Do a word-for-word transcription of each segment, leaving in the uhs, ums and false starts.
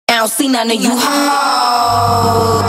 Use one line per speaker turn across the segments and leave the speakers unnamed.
I don't see none of you hoes.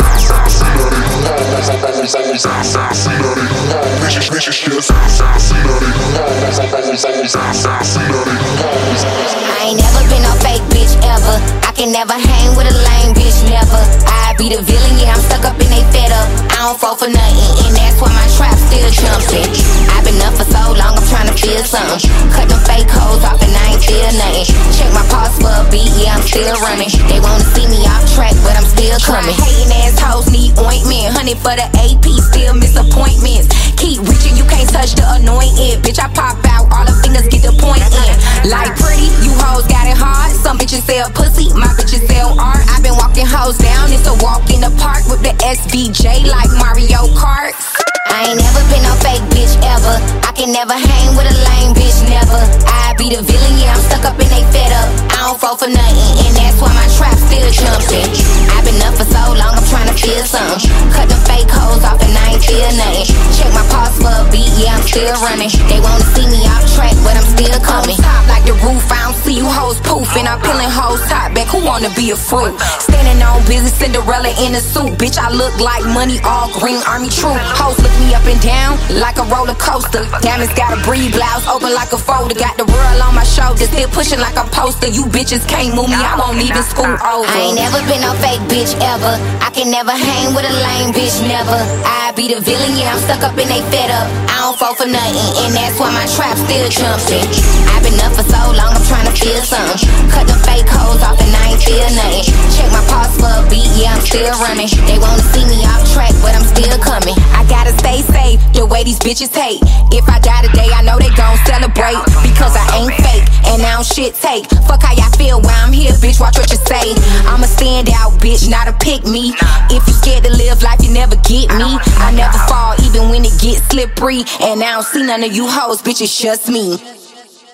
I ain't never been no fake bitch ever. I can never hang with a lame bitch, never. I be the villain, yeah, I'm stuck up and they fed up. I don't fall for nothing, and that's why my trap still jumping. I've been up for so long, I'm trying to feel something. Cut them fake hoes off and I ain't feel nothing. Check my pulse for a beat, yeah, I'm still running. They wanna see me off track, but I'm still coming. Hating assholes need ointment, honey for the A P, still miss appointments. Keep reaching, you can't touch the anointing. Bitch, I pop out, all the fingers get the point in. Like pretty, you hoes got it hard. Some bitches sell pussy, my bitches sell art. I've been walking hoes down, it's a walk in the park with the S V J like Mario Kart. I ain't never been no fake bitch ever. I can never hang with a lame bitch, never. I be the villain, yeah, I'm stuck up and they fed up. I don't fall for nothing, and that's why my trap still jumping. I've been up for so long, I'm trying to feel something. Cut them fake hoes off and I ain't feel nothing. Check my pulse for a beat, yeah, I'm still running. They wanna see me off track, but I'm still coming. Top like the roof, I don't see you hoes poofing. I'm peeling hoes top back, who wanna be a fruit? Standing on business, Cinderella in a suit. Bitch, I look like money, all green army troop. Hoes look me up and down like a roller coaster. Diamonds got a breed, blouse open like a folder. Got the world on my shoulders, still pushing like a poster. You bitches can't move me, I won't even school over. I ain't never been no fake bitch ever. I can never hang with a lame bitch, never. I be the villain, yeah, I'm stuck up and they fed up. I don't fall for nothing, and that's why my trap still jumping. I've been up for so long, I'm trying to feel something. Cut them fake hoes off and I ain't feel nothing. Check my pulse for a beat, yeah, I'm still running. They wanna see me off track, but I'm still coming. I gotta stay safe, the way these bitches hate. If I die today, I know they gon' celebrate. Because I ain't fake, and I don't shit take. Fuck how y'all feel while I'm here, bitch, watch what you say. I'm a standout, bitch, not a pick me. If you scared to live life, you never get me. I never fall, even when it gets slippery. And I don't see none of you hoes, bitch, it's just me.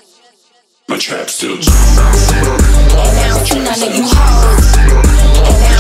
My trap still
And I don't see none of you hoes. And I